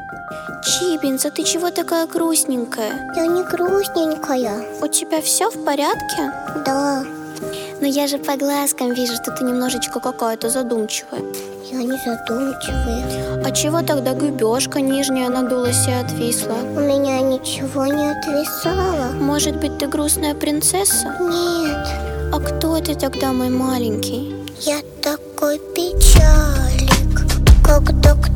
Чибинца, ты чего такая грустненькая? Я не грустненькая. У тебя все в порядке? Да, Но я же по глазкам вижу, что ты немножечко какая-то задумчивая. я не задумчивая. А чего тогда губежка нижняя надулась и отвисла? У меня ничего не отвисало. Может быть, ты грустная принцесса? Нет, А кто ты тогда, мой маленький? я такой печалик, когда